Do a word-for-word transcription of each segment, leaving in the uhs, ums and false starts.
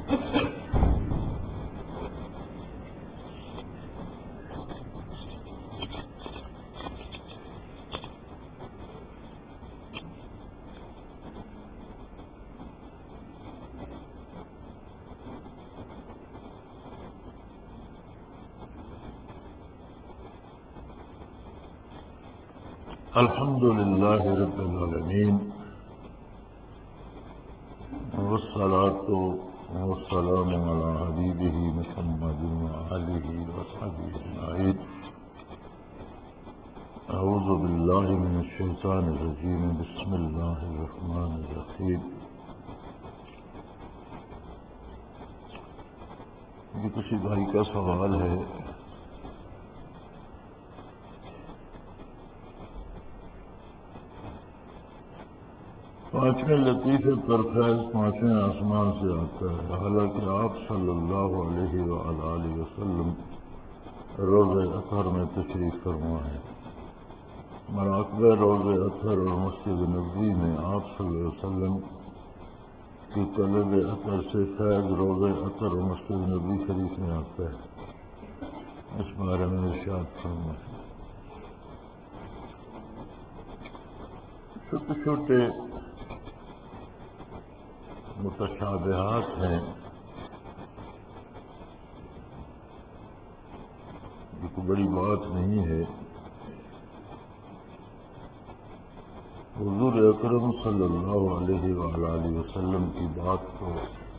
الحمد للہ رب العالمین والصلاة والسلام علی حبیبہ محمد وآلہ وصحبہ اجمعین۔ اعوذ باللہ من الشیطان الرجیم، بسم اللہ الرحمن الرحیم۔ یہ کسی بھائی کا سوال ہے، پانچویں لطیفے پر فیض پانچویں آسمان سے آتا ہے، حالانکہ آپ صلی اللہ علیہ وآلہ وسلم روزہ اطہر میں تشریف فرما ہے۔ مراقب روزہ اطہر اور مسجد نبوی میں آپ صلی اللہ علیہ وسلم کی طلب اطہر سے فیض روزہ اطہر اور مسجد نبوی شریف میں آتا ہے، اس بارے میں ارشاد فرما ہے۔ چھوٹے چھوٹے متشابہات ہیں، یہ کوئی بڑی بات نہیں ہے۔ حضور اکرم صلی اللہ علیہ وآلہ وسلم کی بات تو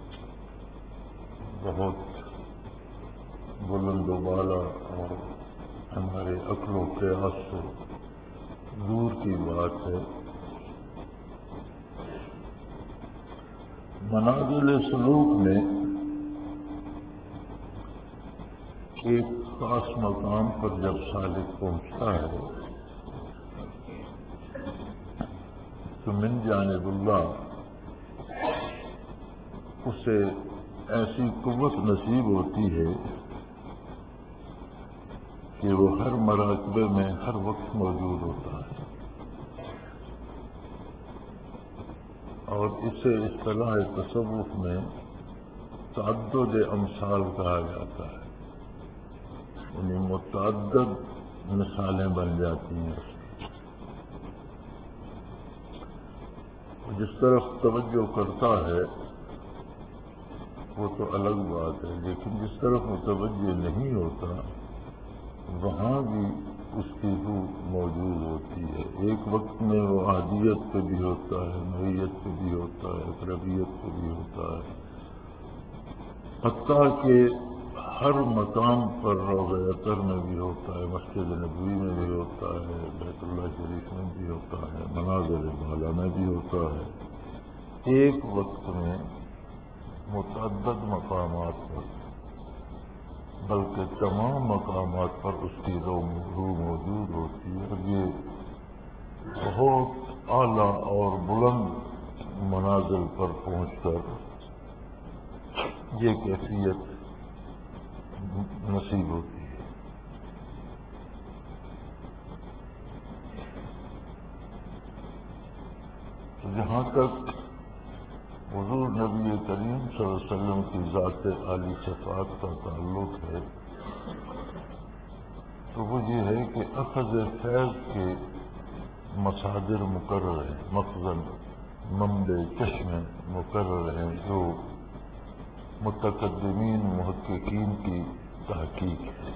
بہت بلند و بالا اور ہمارے عقل و قیاس سے دور کی بات ہے۔ منازل سلوک میں ایک خاص مقام پر جب سالک پہنچتا ہے تو من جانب اللہ اسے ایسی قوت نصیب ہوتی ہے کہ وہ ہر مراقبے میں ہر وقت موجود ہوتا ہے، اور اسے اصطلاح تصوف میں تعدد امثال کہا جاتا ہے، یعنی متعدد مثالیں بن جاتی ہیں۔ جس طرف توجہ کرتا ہے وہ تو الگ بات ہے، لیکن جس طرف متوجہ نہیں ہوتا وہاں بھی اس کی روح موجود ہوتی ہے۔ ایک وقت میں وہ احدیت پہ بھی ہوتا ہے، نوعیت پہ بھی ہوتا ہے، اقربیت پہ بھی ہوتا ہے، حتیٰ کہ ہر مقام پر روضہ اطہر میں بھی ہوتا ہے، مسجد نبوی میں بھی ہوتا ہے، بیت اللہ شریف میں بھی ہوتا ہے، مناظر بالا میں بھی ہوتا ہے۔ ایک وقت میں متعدد مقامات پر، بلکہ تمام مقامات پر اس کی روح موجود ہوتی ہے، اور یہ بہت اعلیٰ اور بلند منازل پر پہنچ کر یہ کیفیت نصیب ہوتی ہے۔ تو جہاں تک حضور نبی کریم صلی اللہ علیہ وسلم کی ذات عالی صفات کا تعلق ہے تو وہ یہ ہے کہ اخذ فیض کے مصادر مقرر ہیں، مخزن منبع چشم مقرر ہیں، جو متقدمین محققین کی تحقیق ہے،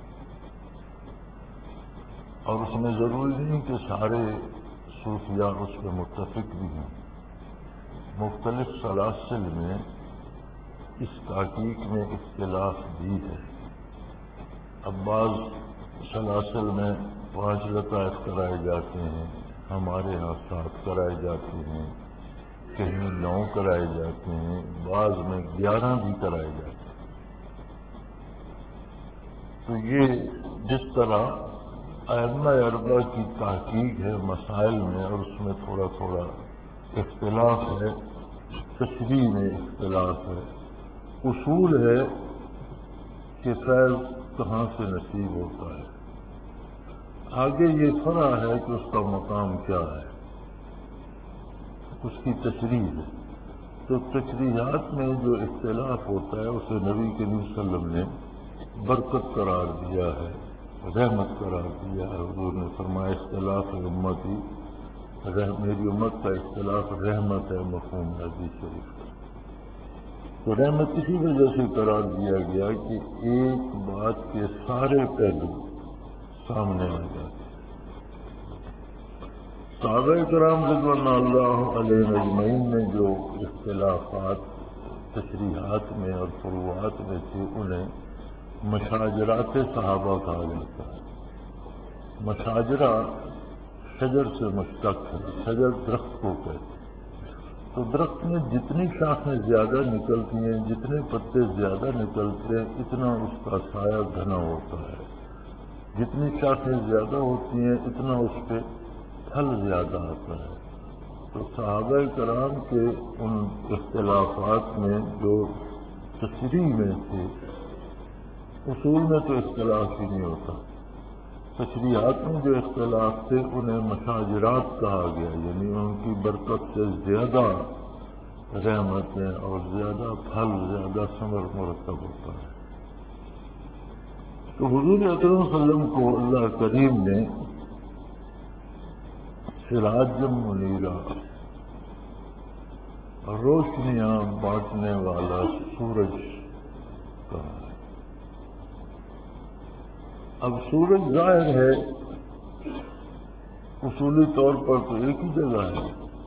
اور اس میں ضروری نہیں کہ سارے صوفیاء اس پہ متفق بھی ہیں۔ مختلف سلاسل میں اس تحقیق میں اختلاف بھی ہے۔ اب بعض سلاسل میں پانچ لطائف کرائے جاتے ہیں، ہمارے یہاں سات کرائے جاتے ہیں، کہیں نو کرائے جاتے ہیں، بعض میں گیارہ بھی کرائے جاتے ہیں۔ تو یہ جس طرح ائمہ اربعہ کی تحقیق ہے مسائل میں، اور اس میں تھوڑا تھوڑا اختلاف ہے، تشریح میں اختلاف ہے، اصول ہے کہ فیض کہاں سے نصیب ہوتا ہے۔ آگے یہ فرع ہے کہ اس کا مقام کیا ہے، اس کی تشریح ہے۔ تو تشریحات میں جو اختلاف ہوتا ہے اسے نبی کریم صلی اللہ علیہ وسلم نے برکت قرار دیا ہے، رحمت قرار دیا ہے۔ حضور نے فرمایا اختلاف امتی، میری امت کا اختلاف رحمت ہے، مفہوم ہے حدیث شریف کا۔ تو رحمت اسی وجہ سے قرار دیا گیا کہ ایک بات کے سارے پہلو سامنے آ جاتے۔ صحابہ کرام رضوان اللہ علیہ اجمعین نے جو اختلافات تشریحات میں اور فروعات میں تھے انہیں مشاجرات صحابہ کہا جاتا ہے۔ مشاجرہ شجر سے مشتق ہے، شجر درخت کو کہتے ہیں۔ تو درخت میں جتنی شاخیں زیادہ نکلتی ہیں، جتنے پتے زیادہ نکلتے ہیں، اتنا اس کا سایہ گھنا ہوتا ہے۔ جتنی شاخیں زیادہ ہوتی ہیں اتنا اس پہ پھل زیادہ آتا ہے۔ تو صحابہ کرام کے ان اختلافات میں جو تشریح میں تھے، اصول میں تو اختلاف ہی نہیں ہوتا، تشریحات میں جو اختلاف تھے انہیں مشاجرات کہا گیا، یعنی ان کی برکت سے زیادہ رحمتیں اور زیادہ پھل، زیادہ ثمر مرتب ہوتا ہے۔ تو حضور اکرم صلی اللہ علیہ وسلم کو اللہ کریم نے سراج منیرہ، روشنیاں بانٹنے والا سورج کہا ہے۔ اب سورج ظاہر ہے اصولی طور پر تو ایک ہی جگہ ہے،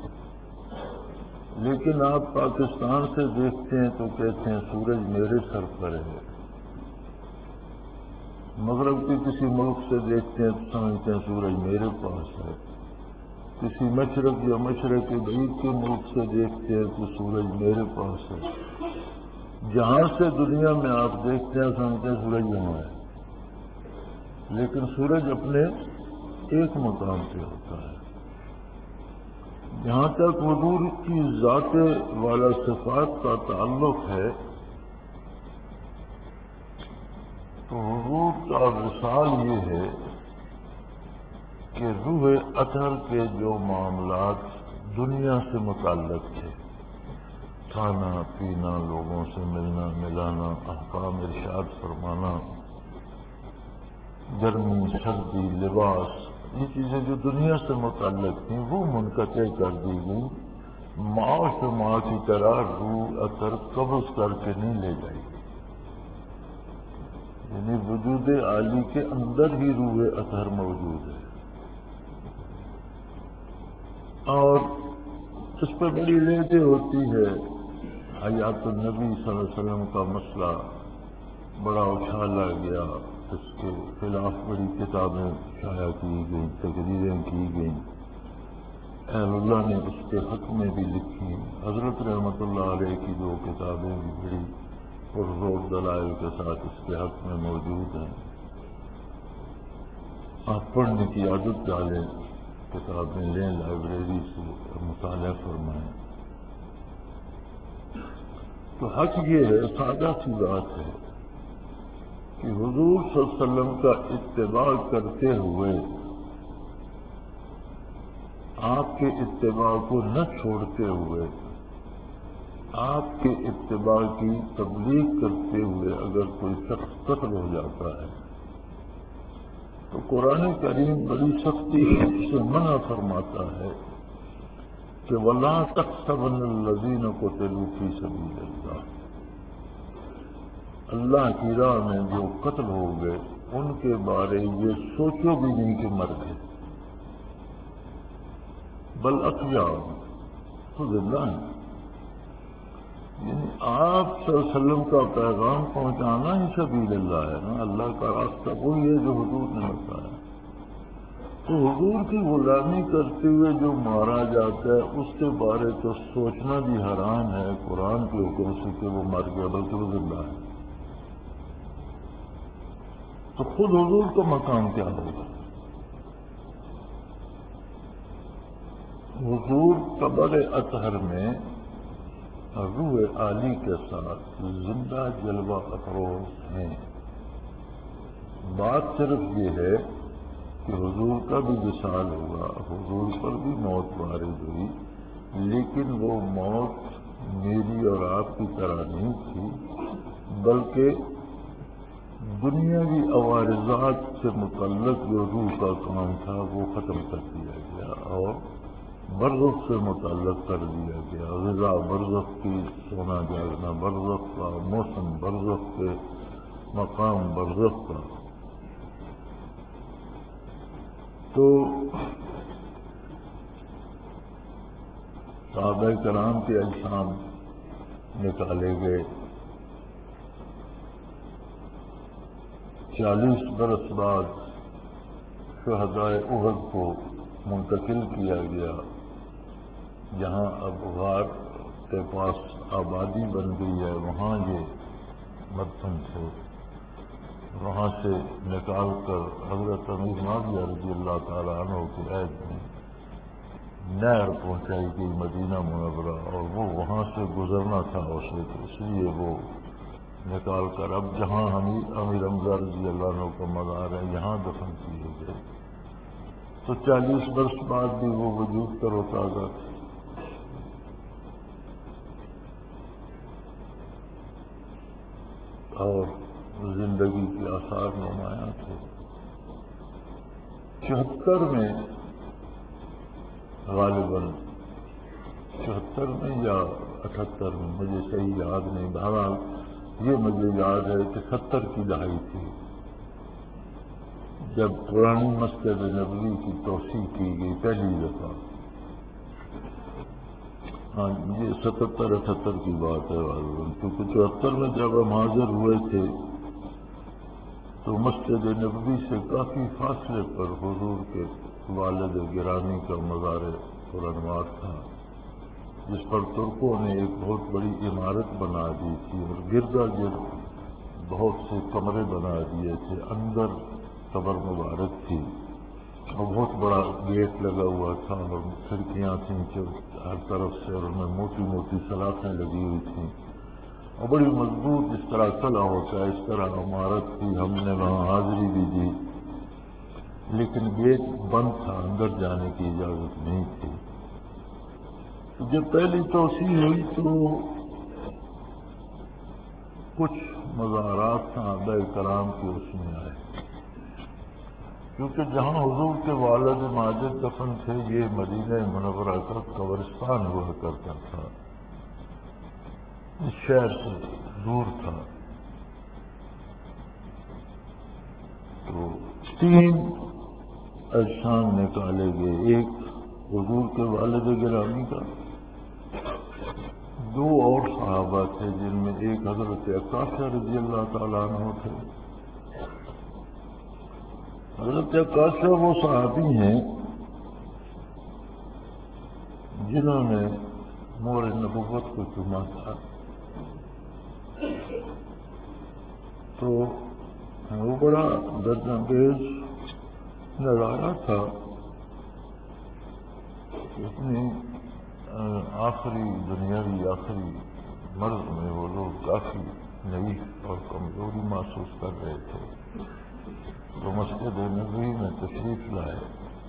لیکن آپ پاکستان سے دیکھتے ہیں تو کہتے ہیں سورج میرے سر پر ہے، مغرب کے کسی ملک سے دیکھتے ہیں تو سمجھتے ہیں سورج میرے پاس ہے، کسی مشرق یا مشرق کے بعید کے ملک سے دیکھتے ہیں تو سورج میرے پاس ہے۔ جہاں سے دنیا میں آپ دیکھتے ہیں سمجھتے ہیں سورج یہاں ہے، لیکن سورج اپنے ایک مقام پہ ہوتا ہے۔ جہاں تک حضور کی ذات والا صفات کا تعلق ہے تو حضور کا وصال یہ ہے کہ روح اطہر کے جو معاملات دنیا سے متعلق تھے، کھانا پینا، لوگوں سے ملنا ملانا، احکام ارشاد فرمانا، گرمی سردی لباس، یہ چیزیں جو دنیا سے متعلق تھیں وہ منقطع کر دی گئی۔ ماں سے ماں کی طرح روح اطہر قبض کر کے نہیں لے جائے گی، یعنی وجود عالی کے اندر ہی روح اطہر موجود ہے۔ اور اس پہ بڑی لیٹیں ہوتی ہے۔ حیات النبی صلی اللہ علیہ وسلم کا مسئلہ بڑا اچھالا گیا، اس کے خلاف بڑی کتابیں شائع کی گئیں، تقریریں کی گئیں، اہل اللہ نے اس کے حق میں بھی لکھی۔ حضرت رحمت اللہ علیہ کی دو کتابیں بھی بڑی پرزور دلائل کے ساتھ اس کے حق میں موجود ہیں۔ آپ پڑھنے کی عادت ڈالیں، کتابیں لیں لائبریری سے، مطالعہ فرمائیں۔ تو حق یہ ہے، سادہ سی بات ہے کہ حضور صلی اللہ علیہ وسلم کا اتباع کرتے ہوئے آپ کے اتباع کو نہ چھوڑتے ہوئے، آپ کے اتباع کی تبلیغ کرتے ہوئے اگر کوئی شخص قتل ہو جاتا ہے تو قرآن کریم بڑی سختی سے منع فرماتا ہے کہ وَلَا تَحْسَبَنَّ الَّذِينَ قُتِلُوا فِي سَبِيلِ اللَّهِ، اللہ کی راہ میں جو قتل ہو گئے ان کے بارے یہ سوچو بھی نہیں کہ مر گئے، بل احیاء تو زندہ ہیں۔ یعنی آپ صلی اللہ علیہ وسلم کا پیغام پہنچانا ہی سبیل اللہ ہے نا، اللہ کا راستہ وہی ہے جو حضور نے بتایا۔ تو حضور کی غلامی کرتے ہوئے جو مارا جاتا ہے اس کے بارے تو سوچنا بھی حرام ہے قرآن کے حکم سے کہ وہ مر گیا، بلکہ وہ زندہ ہے۔ تو خود حضور کا مقام کیا ہوگا؟ حضور قبر اطہر میں روح عالی کے ساتھ زندہ جلوہ افروز ہیں۔ بات صرف یہ ہے کہ حضور کا بھی وصال ہوا، حضور پر بھی موت وارد ہوئی، لیکن وہ موت خوراک کی طرح نہیں تھی، بلکہ دنیاوی عوارضات سے متعلق جو روح کا کام تھا وہ ختم کر دیا گیا اور برزخ سے متعلق کر دیا گیا۔ غذا برزخ کی، سونا جاگنا برزخ کا، موسم برزخ کے، مقام برزخ کا۔ تو صحابہ کرام کے اجسام نکالے گئے، چالیس برس بعد شہدائے احد کو منتقل کیا گیا، جہاں اب غار کے پاس آبادی بن گئی ہے، وہاں یہ مدفن تھے۔ وہاں سے نکال کر حضرت امیر معاویہ رضی اللہ تعالیٰ عنہ کے عہد میں نہر پہنچائی گئی مدینہ منورہ، اور وہ وہاں سے گزرنا تھا اسے، تو اس لیے وہ نکال کر اب جہاں امیر حمزہ رضی اللہ عنہ کا مزار ہے یہاں دفن کیے گئے۔ تو چالیس برس بعد بھی وہ وجود تر و تازہ تھے۔ اور زندگی کے آثار نمایاں تھے۔ چوہتر میں غالباً چوہتر میں یا اٹھہتر میں، مجھے صحیح یاد نہیں، بہرحال یہ مجھے یاد ہے کہ ستر کی دہائی تھی جب پرانی مسجد نبوی کی توسیع کی گئی پہلی دفعہ۔ ہاں یہ ستہتر اٹھہتر کی بات ہے غالباً، کیونکہ چوہتر میں جب ہم حاضر ہوئے تھے تو مسجد نبوی سے کافی فاصلے پر حضور کے والد گرامی کا مزار پرانوار تھا، جس پر ترکوں نے ایک بہت بڑی عمارت بنا دی تھی اور گردا گرد بہت سے کمرے بنا دیے تھے۔ اندر قبر مبارک تھی اور بہت بڑا گیٹ لگا ہوا تھا اور کھڑکیاں تھیں ہر طرف سے، اور ان میں موٹی موٹی سلاخیں لگی ہوئی تھیں اور بڑی مضبوط، جس طرح قلعہ ہوتا ہے اس طرح عمارت تھی۔ ہم نے وہاں حاضری بھی دی، لیکن گیٹ بند تھا، اندر جانے کی اجازت نہیں تھی۔ جب پہلی توسیع ہوئی تو کچھ مزارات صحابہ کرام کے اس میں آئے، کیونکہ جہاں حضور کے والد ماجد دفن تھے یہ مدینہ منورہ کا قبرستان ہوا کرتا تھا، اس شہر سے دور تھا۔ تو تین اجسام نکالے گئے، ایک حضور کے والد گرامی کا، دو اور صحابہ تھے جن میں ایک حضرت عکاشہ رضی اللہ تعالیٰ عنہ تھے۔ حضرت عکاشہ وہ صحابی ہیں جنہوں نے مور نبوت کو چوما تھا، تو وہ بڑا درد انگیز نظارہ تھا۔ اپنی آخری دنیاوی آخری مرض میں وہ لوگ کافی ضعیف اور کمزوری محسوس کر رہے تھے، تو مسجد نبوی میں تشریف لائے،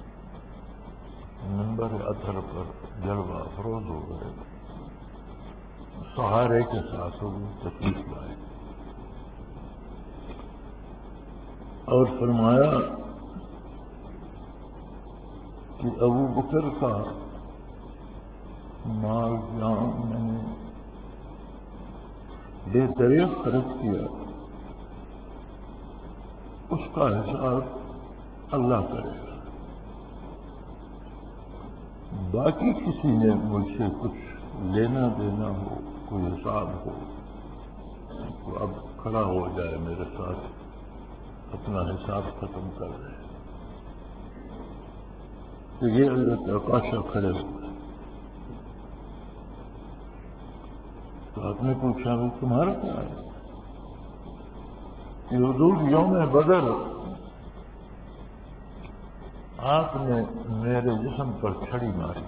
منبر اطہر پر جلوہ افروز ہو گئے، سہارے کے ساتھ وہ تشریف لائے اور فرمایا کہ ابو بکر کا مال جان میں نے بے دریغ خرچ کیا، اس کا حساب اللہ کرے گا، باقی کسی نے مجھ سے کچھ لینا دینا ہو، کوئی حساب ہو تو اب کھڑا ہو جائے میرے ساتھ، اپنا حساب ختم کر دے۔ تو یہ حضرت عکاشہ کھڑے ہوئے، تو آپ نے پوچھا بھی تمہارا کیا ہے؟ کہ حضور یوم بدر آپ نے میرے جسم پر چھڑی ماری،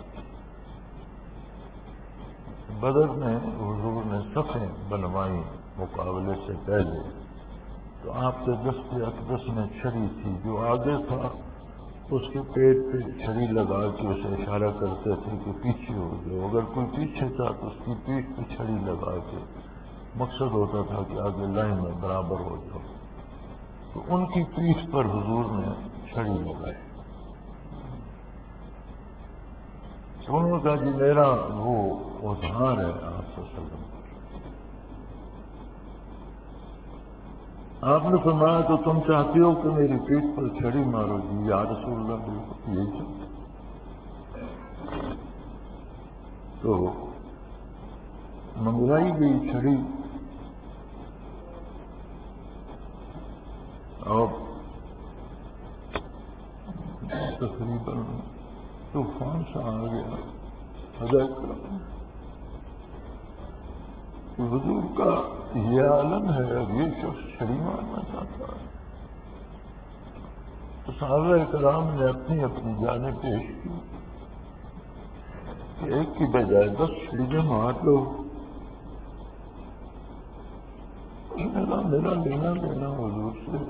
بدر میں حضور نے صفیں بنوائی مقابلے سے پہلے، تو آپ کے دست اقدس میں چھڑی تھی، جو آگے تھا اس کے پیٹ پہ چھڑی لگا کے اسے اشارہ کرتے تھے کہ پیچھے ہو جاؤ. اگر کوئی پیچھے تھا تو اس کی پیٹھ پہ چھڑی لگا کے مقصد ہوتا تھا کہ آگے لائن میں برابر ہو جاؤ. تو ان کی پیٹھ پر حضور نے چھڑی لگائی. انہوں نے کہا جی میرا وہ اظہار ہے آپ صلی اللہ علیہ وسلم. آپ نے فرمایا تو تم چاہتے ہو کہ میری پیٹھ پر چھڑی مارو؟ جی یا رسول اللہ بالکل یہی چاہتے. تو منگوائی گئی چھڑی اور تقریباً طوفان سا آ گیا. حضور کا یہ عالم ہے اب یہ شخص چھڑی مارنا چاہتا ہے. تو صحابہ کرام نے اپنی اپنی جانیں پیش کی کہ ایک کی بجائے دس چھڑیاں مار لو. اس نے کہا میرا لینا لینا حضور سے.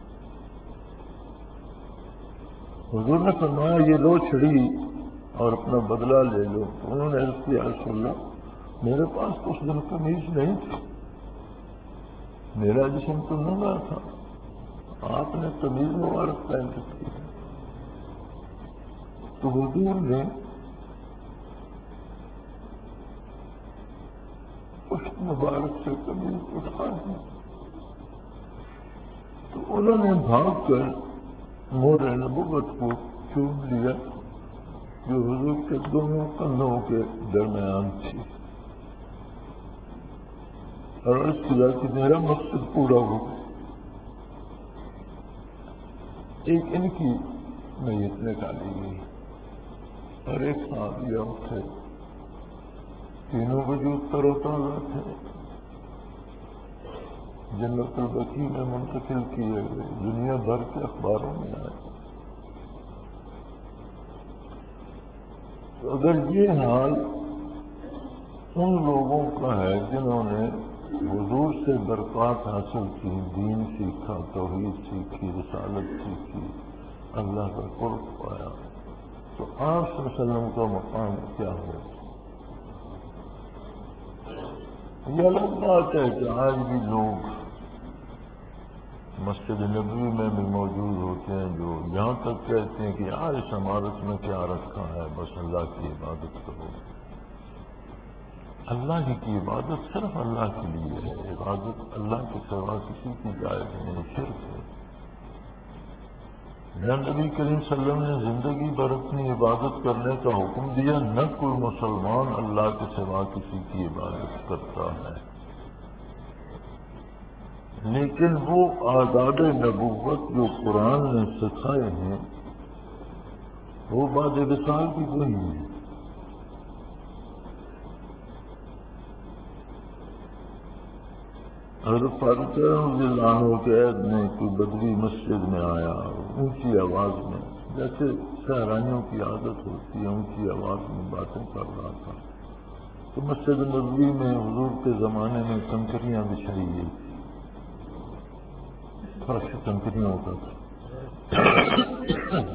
حضور نے فرمایا یہ لو چھڑی اور اپنا بدلہ لے لو. انہوں نے عرض کیا رسول اللہ میرے پاس تو اس دن قمیض نہیں تھی, میرا جسم تو ننگا تھا, آپ نے قمیض مبارک پہن رکھی ہے. تو حضور نے اس مبارک سے قمیض اٹھا دی. تو انہوں نے بھاگ کر مور نبوت کو چوم لیا جو حضور کے دونوں کندھوں کے درمیان تھی, اور اس کیا کہ میرا مقصد پورا ہو. ایک ان کی میت نکالی گئی اور ایک صحابی اٹھے. تینوں وجود تر و تازہ تھے, جنت البقیع میں منتقل کیے گئے, دنیا بھر کے اخباروں میں آئے. تو اگر یہ حال ان لوگوں کا ہے جنہوں نے حضور سے برکات حاصل کی, دین سیکھا, توحید سیکھی, رسالت سیکھی, اللہ کا قرب پایا, تو آپ صلی اللہ علیہ وسلم کا مقام کیا ہے؟ یہ الگ بات ہے کہ آج بھی لوگ مسجد نبوی میں بھی موجود ہوتے ہیں جو یہاں تک کہتے ہیں کہ یار اس عمارت میں کیا رکھا ہے, بس اللہ کی عبادت کرو. اللہ ہی کی عبادت صرف اللہ کے لیے ہے. عبادت اللہ کے سوا کسی کی جائز نہیں, شرک ہے. نہ نبی کریم صلی اللہ علیہ وسلم نے زندگی بھر اپنی عبادت کرنے کا حکم دیا, نہ کوئی مسلمان اللہ کے سوا کسی کی عبادت کرتا ہے. لیکن وہ آداب نبوت جو قرآن نے سکھائے ہیں وہ بعد وصال کی وہی ہے. حضرت فاروق رضی اللہ عنہ کے عہد میں کوئی بدوی مسجد میں آیا, اونچی آواز میں, جیسے شہرائیوں کی عادت ہوتی ہے اونچی آواز میں باتیں کر رہا تھا. تو مسجد نبوی میں حضور کے زمانے میں کنکریاں بچھائی گئی تھی, فرش کنکریوں کا تھا.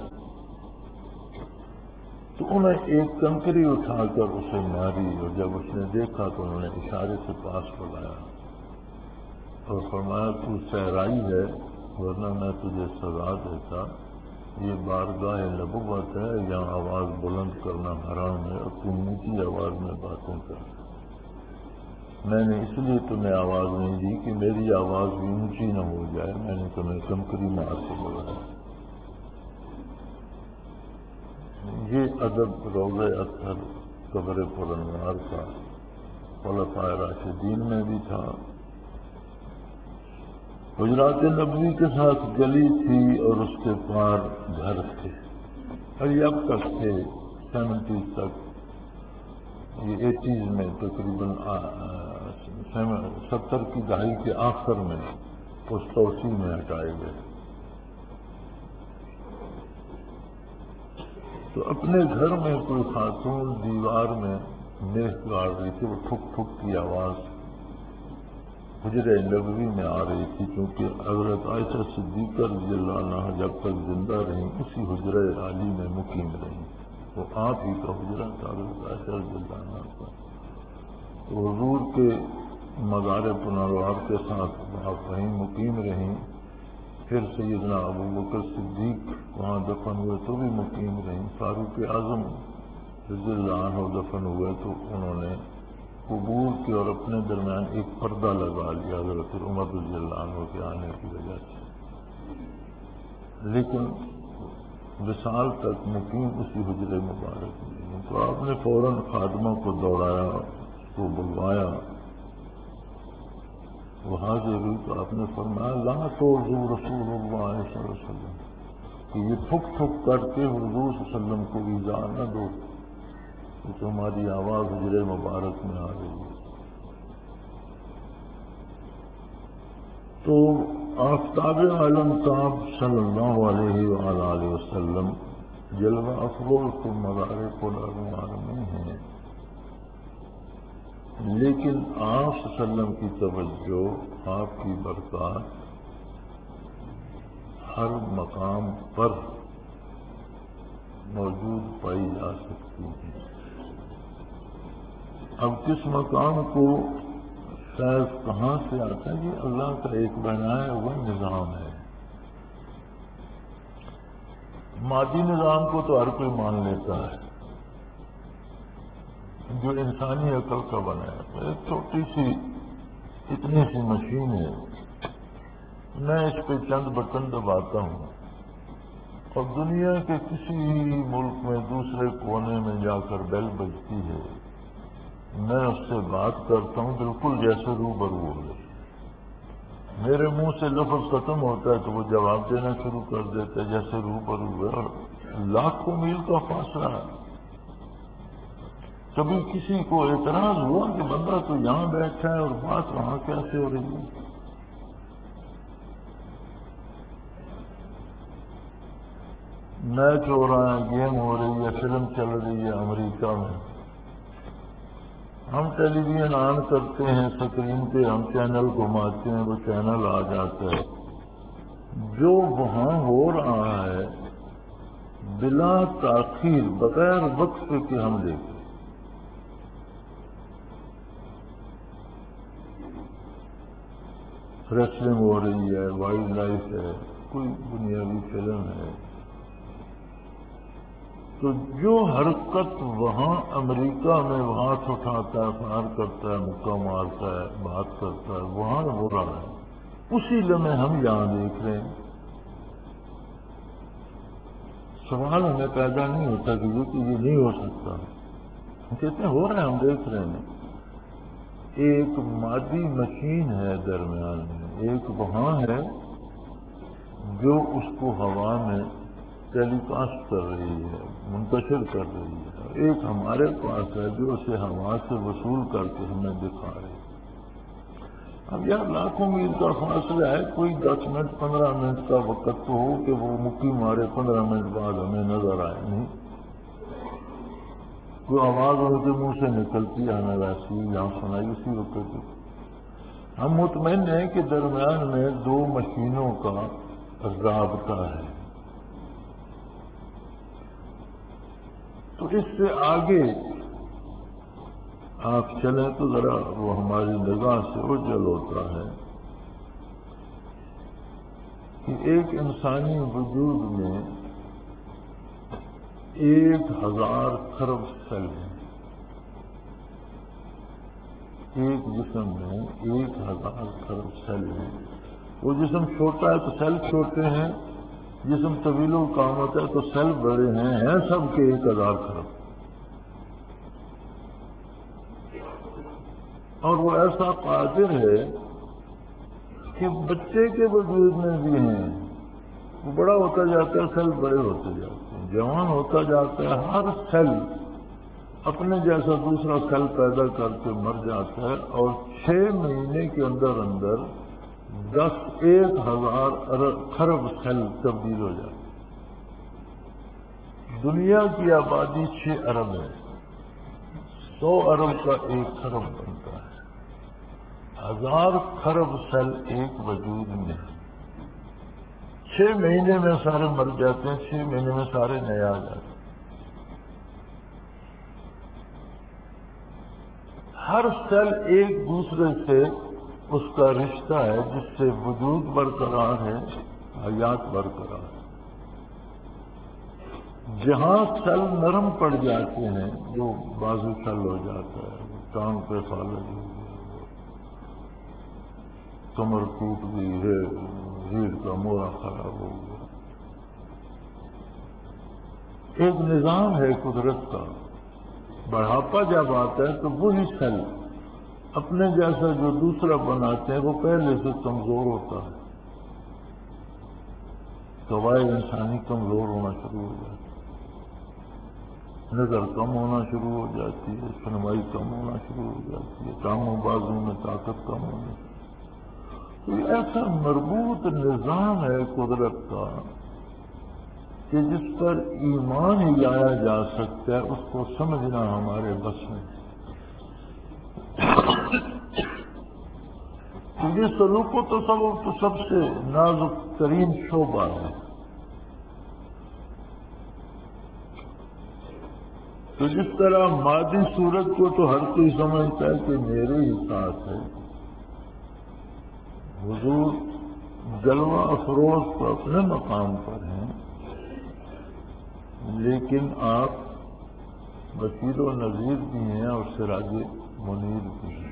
تو انہیں ایک کنکری اٹھا کر اسے ماری, اور جب اس نے دیکھا تو انہوں نے اشارے سے پاس بلایا اور فرمایا تو صحرائی ہے ورنہ میں تجھے سزا دیتا. یہ بارگاہ نبوت ہے, یہاں آواز بلند کرنا حرام ہے اور تم اونچی آواز میں باتیں کر. میں نے اس لیے تمہیں آواز نہیں دی کہ میری آواز بھی اونچی نہ ہو جائے, میں نے تمہیں کنکری مار کے بلایا. یہ ادب روضہ اطہر قبر پرانوار کا خلفائے راشدین میں بھی تھا. حجرات نبوی کے ساتھ گلی تھی اور اس کے پار گھر تھے, اور یہ اب تک تھے سیونٹی تک, یہ ایٹیز میں تقریباً ستر کی دہائی کے آخر میں اس توسیع میں ہٹائے گئے. تو اپنے گھر میں کوئی خاتون دیوار میں میخ گاڑ رہی تھی, وہ ٹھک ٹھک کی آواز حجرہ نبوی میں آ رہی تھی، کیونکہ حضرت عائشہ صدیقہ رضی اللہ عنہا جب تک زندہ رہیں اسی حجرہ عالی میں مقیم رہیں، وہ آپ ہی کا حجرہ تھا حضرت عائشہ رضی اللہ عنہا کا۔ تو حضور کے مزار پناروار کے ساتھ آپ وہیں مقیم رہیں، پھر سیدنا ابو بکر صدیق وہاں دفن ہوئے تو بھی مقیم رہیں، فاروق اعظم رضی اللہ عنہ دفن ہوئے تو انہوں نے قبور کے اور اپنے درمیان ایک پردہ لگا لیا حضرت عمر رضی اللہ عنہ کے آنے کی وجہ سے، لیکن وصال تک مقیم اسی حجرے مبارک میں۔ تو آپ نے فوراً خادمہ کو دوڑایا، اس کو بلوایا، وہاں سے بھی تو آپ نے فرمایا لا توزو رسول اللہ صلی اللہ علیہ وسلم، کہ یہ ٹھک ٹھک کر کے حضور صلی اللہ علیہ وسلم کو ایذا نہ دو، تو ہماری آواز حجرے مبارک میں آ رہی ہے۔ تو آفتاب عالم تاب صلی اللہ علیہ وآلہ وسلم جلوہ افروز تو مزار پناروار میں ہیں، لیکن آپ صلی اللہ علیہ وسلم کی توجہ، آپ کی برکات ہر مقام پر موجود پائی جا سکتی ہے۔ اب کس مقام کو فیض کہاں سے آتا ہے؟ یہ اللہ کا ایک بنایا ہوا نظام ہے۔ مادی نظام کو تو ہر کوئی مان لیتا ہے، جو انسانی عقل کا بنایا ہے۔ ایک چھوٹی سی اتنی سی مشین ہے، میں اس پہ چند بٹن دباتا ہوں اور دنیا کے کسی ملک میں دوسرے کونے میں جا کر بیل بجتی ہے، میں اس سے بات کرتا ہوں بالکل جیسے روبرو ہو گئے، میرے منہ سے لفظ ختم ہوتا ہے تو وہ جواب دینا شروع کر دیتے جیسے روبرو ہوئے، اور لاکھوں میل کا فاصلہ ہے۔ کبھی کسی کو اعتراض ہوا کہ بندہ تو یہاں بیٹھا ہے اور بات وہاں کیسے ہو رہی ہے؟ میچ ہو رہا ہے، گیم ہو رہی ہے، فلم چل رہی ہے امریکہ میں، ہم ٹیلی ویژن آن کرتے ہیں، سکرین پہ ہم چینل گھماتے ہیں، وہ چینل آ جاتا ہے، جو وہاں ہو رہا ہے بلا تاخیر بغیر وقت کے ہم دیکھیں۔ ریسلنگ ہو رہی ہے، وائلڈ لائف ہے، کوئی دنیاوی فلم ہے، تو جو حرکت وہاں امریکہ میں ہاتھ اٹھاتا ہے، فائر کرتا ہے، مکہ مارتا ہے، بات کرتا ہے، وہاں ہو رہا ہے، اسی لمحے ہم یہاں دیکھ رہے ہیں۔ سوال ہمیں پیدا نہیں ہوتا کہ یہ کہ یہ نہیں ہو سکتا، ہم کہتے ہیں ہو رہا ہے، ہم دیکھ رہے ہیں۔ ایک مادی مشین ہے درمیان میں، ایک وہاں ہے جو اس کو ہوا میں ٹیلی کاسٹ کر رہی ہے، منتشر کر رہی ہے، ایک ہمارے پاس ہے جو اسے ہوا سے وصول کر کے ہمیں دکھا رہی ہے۔ اب یار لاکھوں میل کا فاصلہ ہے، کوئی دس منٹ پندرہ منٹ کا وقت تو ہو کہ وہ مکی مارے پندرہ منٹ بعد ہمیں نظر آئے نہیں، کوئی آواز ان کے منہ سے نکلتی ہے ہمیں ویسی یہاں سنائی اسی وقت۔ ہم مطمئن ہیں کہ درمیان میں دو مشینوں کا رابطہ ہے۔ تو اس سے آگے آپ چلیں تو ذرا وہ ہماری نگاہ سے اوجھل ہوتا ہے کہ ایک انسانی وجود میں ایک ہزار کھرب سیل ہیں، ایک جسم میں ایک ہزار کھرب سیل ہیں۔ وہ جسم چھوٹا ہے تو سیل چھوٹے ہیں، جسم طویل و قامت ہے تو سیل بڑے ہیں، ہیں سب کے ایک ہزار کھرب، اور وہ ایسا قادر ہے کہ بچے کے وجود میں بھی ہیں، وہ بڑا ہوتا جاتا ہے، سیل بڑے ہوتے جاتے ہیں، جوان ہوتا جاتا ہے، ہر سیل اپنے جیسا دوسرا سیل پیدا کر کے مر جاتا ہے، اور چھ مہینے کے اندر اندر دس ایک ہزار کھرب سیل تبدیل ہو جاتے ہیں۔ دنیا کی آبادی چھ ارب ہے، سو ارب کا ایک کھرب بنتا ہے، ہزار خرب سیل ایک وجود میں، چھ مہینے میں سارے مر جاتے ہیں، چھ مہینے میں سارے نئے آ جاتے ہیں۔ ہر سیل ایک دوسرے سے اس کا رشتہ ہے جس سے وجود برقرار ہے، حیات برقرار ہے۔ جہاں سیل نرم پڑ جاتے ہیں، جو بازو سیل ہو جاتا ہے، ٹانگ پہ فالج ہو گیا، کمر ٹوٹ گئی ہے، ریڑھ کا موڑا خراب ہو گیا، ایک نظام ہے قدرت کا۔ بڑھاپا جب آتا ہے تو وہی سیل اپنے جیسا جو دوسرا بناتے ہیں وہ پہلے سے کمزور ہوتا ہے، قواعد انسانی کمزور ہونا شروع ہو جاتی ہے، نظر کم ہونا شروع ہو جاتی ہے، سنوائی کم ہونا شروع ہو جاتی ہے، ٹانگوں بازو میں طاقت کم ہونے تو یہ ایسا مربوط نظام ہے قدرت کا کہ جس پر ایمان ہی لایا جا سکتا ہے، اس کو سمجھنا ہمارے بس میں۔ یہ سلوک و تصور تو سب سے نازک ترین شعبہ ہے۔ تو جس طرح مادی صورت کو تو ہر کوئی سمجھتا ہے کہ میرے ہی ساتھ ہے، حضور جلوہ افروز تو اپنے مقام پر ہیں، لیکن آپ بشیر و نذیر بھی ہیں اور سراج منیر بھی ہیں۔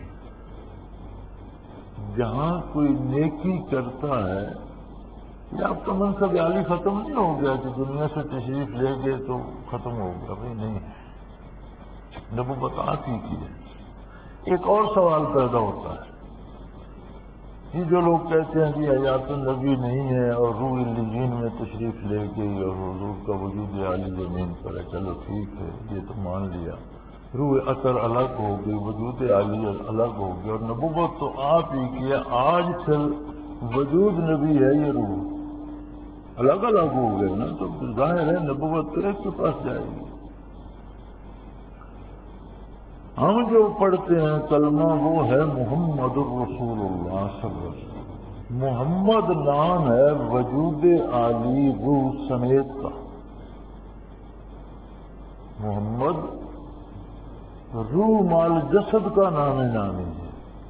جہاں کوئی نیکی کرتا ہے، یہ آپ کا منصب عالی ختم نہیں ہو گیا کہ دنیا سے تشریف لے گئے تو ختم ہو گیا، بھائی نہیں، نبوت آتی کی ہے۔ ایک اور سوال پیدا ہوتا ہے، یہ جو لوگ کہتے ہیں کہ حیات النبی نہیں ہے اور روح الجین میں تشریف لے گئی اور حضور کا وجود عالی زمین پر ہے، چلو ٹھیک ہے، یہ تو مان لیا، روح اثر الگ ہو گئی، وجود عالی الگ ہو گیا، اور نبوت تو آپ ہی کی ہے، آج پھر وجود نبی ہے، یہ روح الگ الگ ہو گئے نا، تو ظاہر ہے نبوت تو ایک کے پاس جائے گی۔ ہم جو پڑھتے ہیں کلمہ وہ ہے محمد الرسول اللہ صلی اللہ علیہ وسلم۔ محمد نام ہے وجود عالی روح سمیت کا۔ محمد روح مال جسد کا نام نامی ہے۔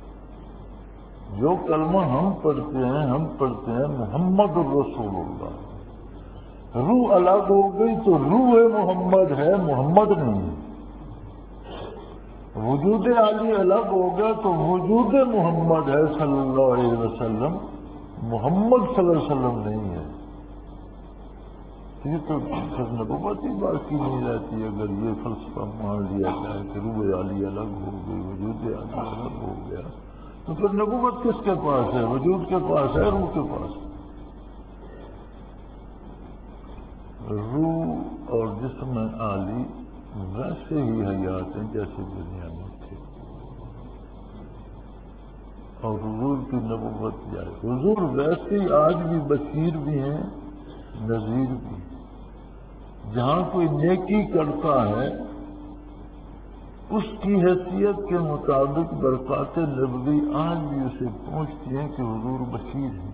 جو کلمہ ہم پڑھتے ہیں ہم پڑھتے ہیں محمد الرسول اللہ۔ روح الگ ہو گئی تو روح محمد ہے، محمد نہیں ہے۔ وجود عالی الگ ہو گیا تو وجود محمد ہے صلی اللہ علیہ وسلم، محمد صلی اللہ علیہ وسلم نہیں ہے۔ یہ تو پھر نبوت ہی باقی نہیں رہتی اگر یہ فلسفہ مان لیا جائے کہ روح عالی الگ ہو گئی، وجود عالی الگ ہو گیا، تو پھر نبوت کس کے پاس ہے؟ وجود کے پاس ہے، روح کے پاس؟ روح اور جسم عالی ویسے ہی حیات ہیں جیسے دنیا میں تھے، اور حضور کی نبوت جائے۔ حضور ویسے ہی آج بھی بشیر بھی ہیں، نذیر بھی۔ جہاں کوئی نیکی کرتا ہے اس کی حیثیت کے مطابق برکات نبوی آج بھی اسے پہنچتی ہیں کہ حضور بشیر ہیں۔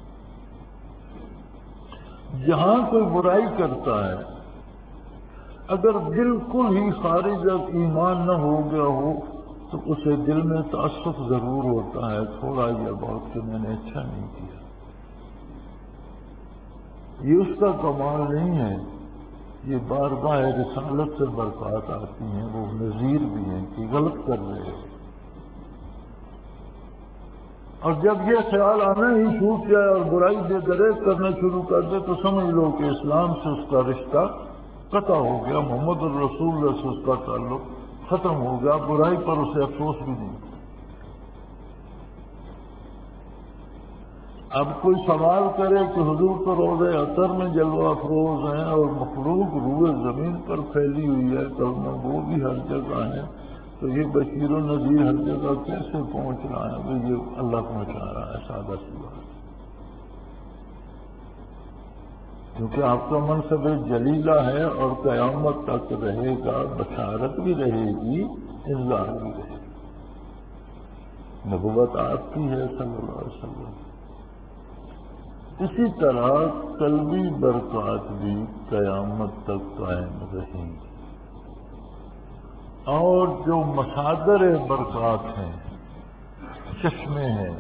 جہاں کوئی برائی کرتا ہے، اگر بالکل ہی خارج از ایمان نہ ہو گیا ہو تو اسے دل میں تعصب ضرور ہوتا ہے، تھوڑا یا بہت، کہ میں نے اچھا نہیں کیا۔ یہ اس کا کمال نہیں ہے، یہ بارگاہ رسالت سے برکات آتی ہیں، وہ نذیر بھی ہیں کہ غلط کر رہے ہیں۔ اور جب یہ خیال آنا ہی چھوٹ جائے اور برائی سے گریز کرنا شروع کر دے تو سمجھ لو کہ اسلام سے اس کا رشتہ قطع ہو گیا، محمد الرسول اللہ سے اس کا تعلق ختم ہو گیا، برائی پر اسے افسوس بھی نہیں۔ اب کوئی سوال کرے کہ حضور تو روضہ اطہر میں جلوہ افروز ہیں اور مخلوق روح زمین پر پھیلی ہوئی ہے، کلمہ وہ بھی ہر جگہ ہے، تو یہ بشیر و نذیر ہر جگہ کیسے پہنچ رہا ہے؟ وہ یہ اللہ پہنچا رہا ہے، سادہ سی بات۔ کیونکہ آپ کا منصب جلیلہ ہے اور قیامت تک رہے گا، بشارت بھی رہے گی، انذار بھی رہے گا۔ نبوت آپ کی ہے صلی اللہ علیہ وسلم۔ اسی طرح قلبی برکات بھی قیامت تک قائم رہیں گی، اور جو مصادر برکات ہیں، چشمے ہیں،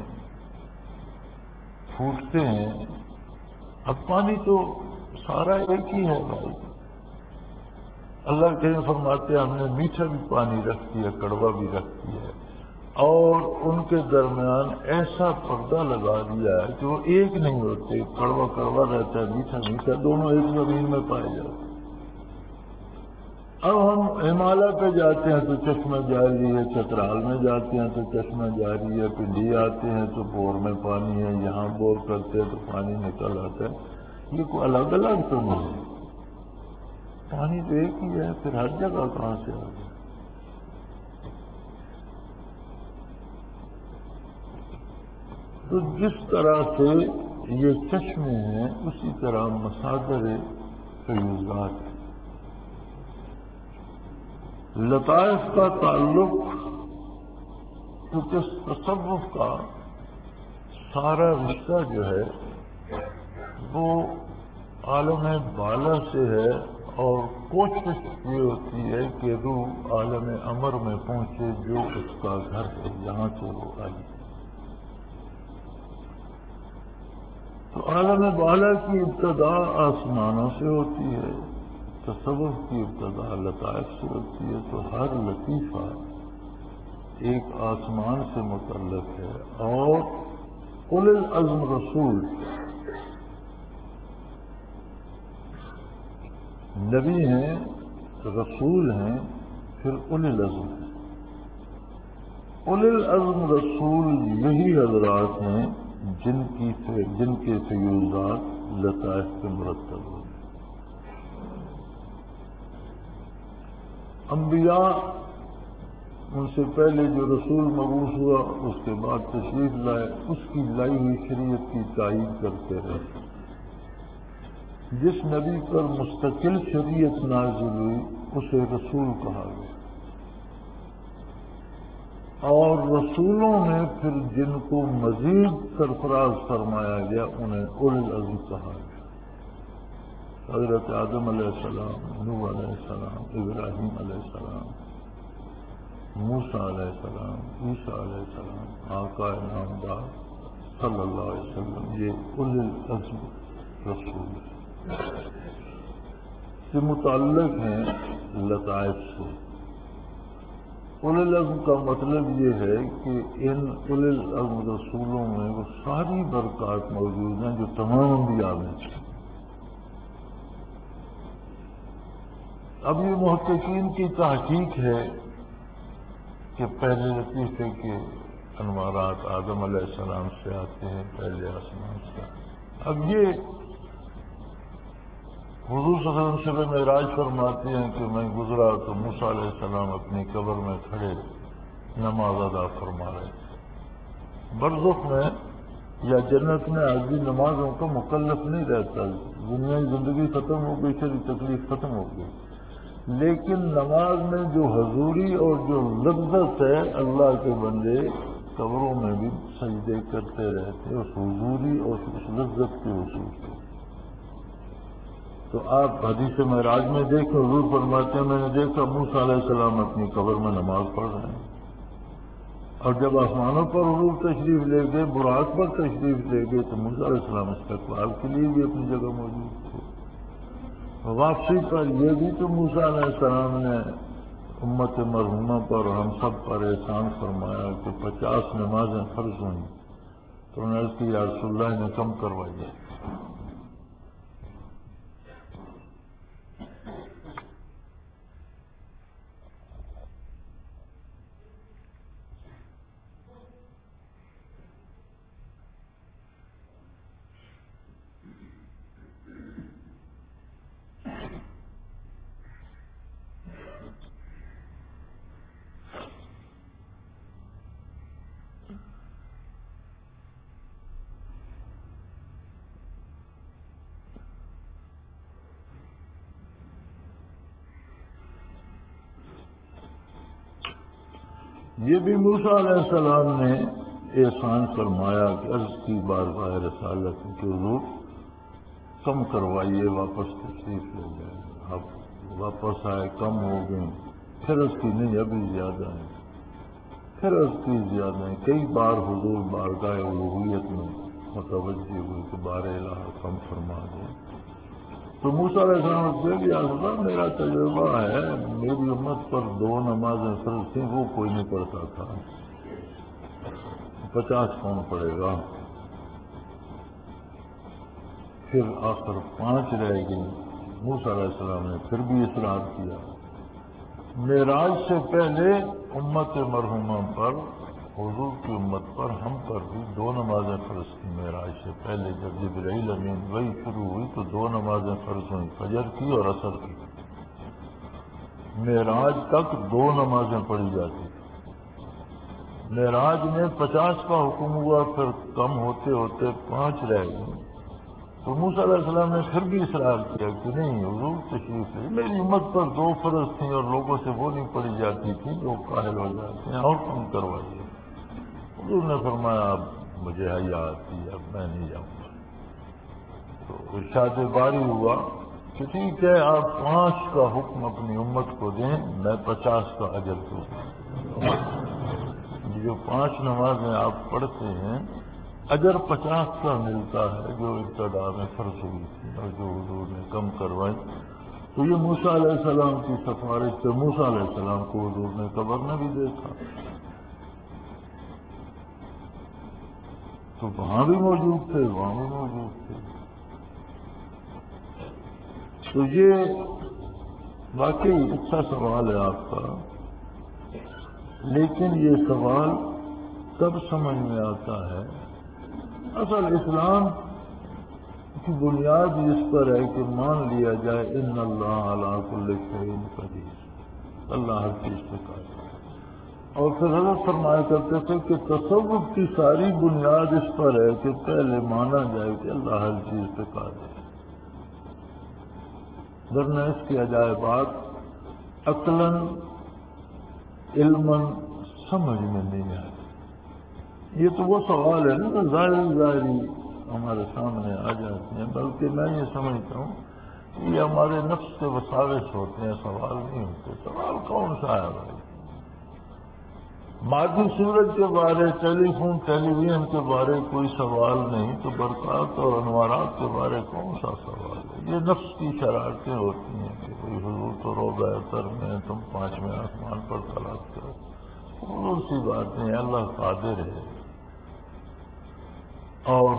پھوٹتے ہیں۔ اب پانی تو سارا ایک ہی ہے بھائی، اللہ کہیں فرماتے ہیں ہم نے میٹھا بھی پانی رکھ دیا، کڑوا بھی رکھ دیا ہے، اور ان کے درمیان ایسا پردہ لگا دیا ہے کہ وہ ایک نہیں ہوتے، کڑوا کڑوا رہتا ہے، میٹھا میٹھا، دونوں ایک زمین میں پائے جاتے ہیں۔ اب ہم ہمالیہ پہ جاتے ہیں تو چشمہ جاری ہے، چترال میں جاتے ہیں تو چشمہ جاری ہے، پنڈی آتے ہیں تو بور میں پانی ہے، یہاں بور کرتے ہیں تو پانی نکل آتا ہے۔ یہ کوئی الگ الگ تو نہیں ہے، پانی تو ایک ہی ہے، پھر ہر جگہ کہاں سے آ گیا؟ تو جس طرح سے یہ چشمے ہیں اسی طرح مصادر فیوزات ہیں۔ لطائف کا تعلق کیونکہ تصوف کا سارا رشتہ جو ہے وہ عالم بالا سے ہے، اور کوشش یہ ہوتی ہے کہ روح عالم امر میں پہنچے جو اس کا گھر ہے، یہاں سے وہ آئی۔ تو عالم بالا کی ابتدا آسمانوں سے ہوتی ہے، تصوف کی ابتدا لطائف سے ہوتی ہے، تو ہر لطیفہ ایک آسمان سے متعلق ہے، اور اولو العزم رسول نبی ہیں، رسول ہیں، پھر اولو العزم ہیں۔ اولو العزم رسول یہی حضرات ہیں جن کی جن کے فیوزات لطائف کے مرتب ہوئے۔ انبیاء ان سے پہلے جو رسول مبعوث ہوا اس کے بعد تشریف لائے، اس کی لائی ہوئی شریعت کی تائید کرتے رہے۔ جس نبی پر مستقل شریعت نازل ہوئی اسے رسول کہا گیا، اور رسولوں میں پھر جن کو مزید سرفراز فرمایا گیا انہیں اولو العزم کہا گیا۔ حضرت آدم علیہ السلام، نوح علیہ السلام، ابراہیم علیہ السلام، موسیٰ علیہ السلام، عیسیٰ علیہ السلام، آقا نامدار صلی اللہ علیہ وسلم، یہ اولو العزم رسول سے متعلق ہیں لطائف سے۔ اولو العزم کا مطلب یہ ہے کہ ان اولو العزم رسولوں میں وہ ساری برکات موجود ہیں جو تمام انبیاء میں ہیں۔ اب یہ محققین کی تحقیق ہے کہ پہلے لطیفے کے انوارات آدم علیہ السلام سے آتے ہیں، پہلے آسمان سے۔ اب یہ حضور صلی اللہ علیہ وسلم معراج فرماتے ہیں کہ میں گزرا تو موسیٰ علیہ السلام اپنی قبر میں کھڑے نماز ادا فرما رہے تھے۔ برزخ میں یا جنت میں آدمی نمازوں کا مکلف نہیں رہتا، دنیائی زندگی ختم ہو گئی، ساری تکلیف ختم ہو گئی، لیکن نماز میں جو حضوری اور جو لذت ہے، اللہ کے بندے قبروں میں بھی سجدے کرتے رہتے اس حضوری اور اس لذت کے حصول سے۔ تو آپ حدیث معراج میں دیکھیں، حضور فرماتے ہیں میں نے دیکھا موسیٰ علیہ السلام اپنی قبر میں نماز پڑھ رہے ہیں، اور جب آسمانوں پر حضور تشریف لے گئے، براق پر تشریف لے گئے، تو موسیٰ علیہ السلام استقبال کے لیے بھی اپنی جگہ موجود تھے۔ واپسی پر یہ بھی تو موسیٰ علیہ السلام نے امت مرحومہ پر ہم سب پر احسان فرمایا کہ پچاس نمازیں فرض ہوئیں، تو انہوں نے عرض کی یا رسول اللہ نے کم کروائیے۔ یہ بھی موسیٰ علیہ السلام نے احسان فرمایا کہ عرض کی بارگاہ رسالت کہ حضور کم کروائیے، واپس تشریف لے جائیں۔ اب واپس آئے، کم ہو گئے، پھر اس کی نہیں ابھی زیادہ ہے، پھر اس کی زیادہ ہے۔ کئی بار حضور بارگاہ الوہیت میں متوجہ ہوئے کہ بار الہ کم فرما دیں۔ تو موسیٰ علیہ السلام سے بھی اللہ میرا تجربہ ہے، میری امت پر دو نمازیں فرض تھیں، وہ کوئی نہیں پڑھتا تھا، پچاس کون پڑے گا؟ پھر آخر پانچ رہ گئی۔ موسیٰ علیہ السلام نے پھر بھی اصرار کیا۔ معراج سے پہلے امت مرحومہ پر، حضور کی امت پر، ہم پر بھی دو نمازیں فرض تھیں۔ معراج سے پہلے جب جبرائیل امین وہی شروع ہوئی تو دو نمازیں فرض ہوئیں، فجر کی اور عصر کی۔ معراج تک دو نمازیں پڑھی جاتی تھیں۔ معراج میں پچاس کا حکم ہوا، پھر کم ہوتے ہوتے پانچ رہ گئے۔ تو موسیٰ علیہ السلام نے پھر بھی اصرار کیا کہ نہیں حضور تشریف لے، میری امت پر دو فرض تھیں اور لوگوں سے وہ نہیں پڑھی جاتی تھی، لوگ قاہل ہو جاتے ہیں، اور کم کروائیے۔ حضور نے فرمایا اب مجھے حیا آتی ہے، اب میں نہیں جاؤں گا۔ تو ارشاد باری ہوا کہ ٹھیک ہے آپ پانچ کا حکم اپنی امت کو دیں، میں پچاس کا اجر دوں گا۔ جو پانچ نمازیں آپ پڑھتے ہیں اجر پچاس کا ملتا ہے، جو ابتدا میں فرض ہوئی تھی اور جو حضور نے کم کروائی۔ تو یہ موسیٰ علیہ السلام کی سفارش سے موسیٰ علیہ السلام کو حضور نے قبر میں بھی دیکھا، تو وہاں بھی موجود تھے، وہاں بھی موجود تھے۔ تو یہ واقعی اچھا سوال ہے آپ کا، لیکن یہ سوال کب سمجھ میں آتا ہے؟ اصل اسلام کی بنیاد اس پر ہے کہ مان لیا جائے ان اللہ علی کل شیء قدیر، اللہ ہر چیز پہ قادر ہے۔ اور پھر حضرت فرمایا کرتے تھے کہ تصوف کی ساری بنیاد اس پر ہے کہ پہلے مانا جائے کہ اللہ ہر چیز پہ قادر ہے، ورنہ اس کے عجائبات عقلاً علماً سمجھ میں نہیں آتی۔ یہ تو وہ سوال ہے نا ظاہری ظاہری ہمارے سامنے آ جاتے ہیں، بلکہ میں یہ سمجھتا ہوں کہ یہ ہمارے نفس کے وساوس ہوتے ہیں، سوال نہیں ہوتے۔ سوال کون سا ہے بھائی؟ مادی سورج کے بارے، ٹیلی فون ٹیلی ویژن کے بارے کوئی سوال نہیں، تو برکات اور انوارات کے بارے کون سا سوال ہے؟ یہ نفس کی شرارتیں ہوتی ہیں کہ بھائی حضور تو روضہ اثر میں، تم پانچویں آسمان پر تلاش کرو، بہت سی باتیں ہیں، اللہ قادر ہے۔ اور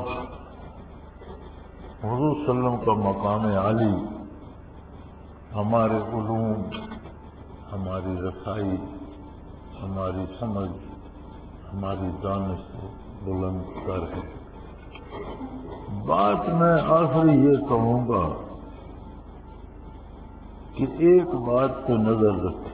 حضور صلی اللہ علیہ وسلم کا مقام عالی ہمارے علوم، ہماری رسائی، ہماری سمجھ، ہماری دانش سے بلند تر ہے۔ بات میں آخری یہ کہوں گا کہ ایک بات پہ نظر رکھیں،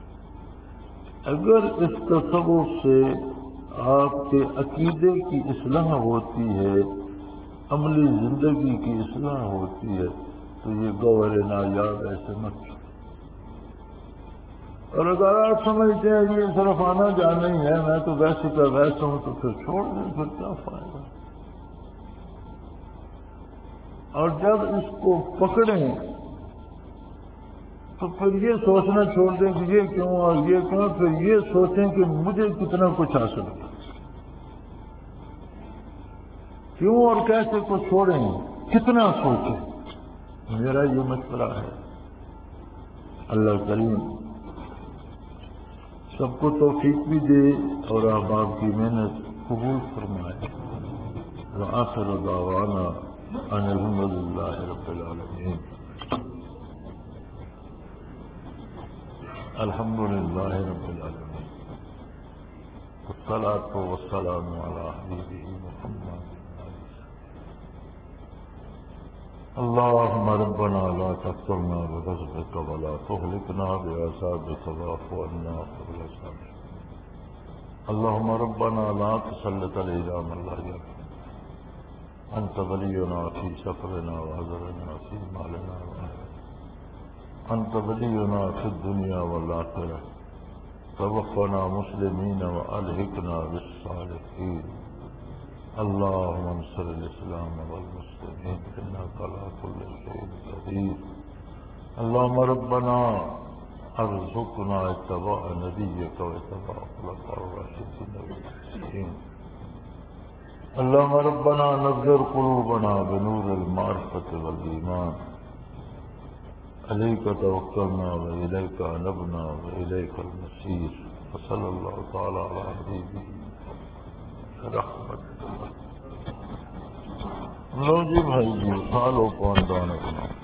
اگر اس تصور سے آپ کے عقیدے کی اصلاح ہوتی ہے، عملی زندگی کی اصلاح ہوتی ہے، تو یہ گوہر نایاب ایسے مت۔ اور اگر آپ سمجھتے ہیں کہ یہ صرف آنا جانا ہی ہے، میں تو ویسے کا ویسا ہوں، تو پھر چھوڑ دیں، پھر کیا فائدہ۔ اور جب اس کو پکڑیں تو پھر یہ سوچنا چھوڑ دیں کہ یہ کیوں اور یہ کیوں، پھر یہ سوچیں کہ مجھے کتنا کچھ حاصل ہو، کیوں اور کیسے کو چھوڑیں، کتنا سوچیں۔ میرا یہ مشورہ ہے۔ اللہ کریم سب کو توفیق بھی دے اور احباب کی محنت قبول فرمائے۔ وآخر دعوانا ان الحمد للہ رب العالمین۔ الحمد للہ رب العالمین، والصلاة والسلام علی حبیبہ محمد۔ اللهم ربنا لا تحصرنا بغضبك ولا تهلكنا بعذابك واعف عنا قبل ذلك. اللهم ربنا لا تسلط علينا من لا يرحمنا، أنت ولينا في سفرنا وحضرنا في مالنا وأهلنا، أنت ولينا في الدنيا والآخرة، توفنا مسلمين وألحقنا بالصالحين اللهم انصر الإسلام والمسلمين إنك على كل شيء قدير اللهم ربنا ارزقنا اتباع نبيك واتباع خلفاء الراشدين والمهديين اللهم ربنا نذر قلوبنا بنور المعرفة والإيمان عليك توكلنا وإليك أنبنا وإليك المصير وصلى الله تعالى على حبيبه رحمتك. لو جی بھائی جی اٹھا لو کون دانے بنا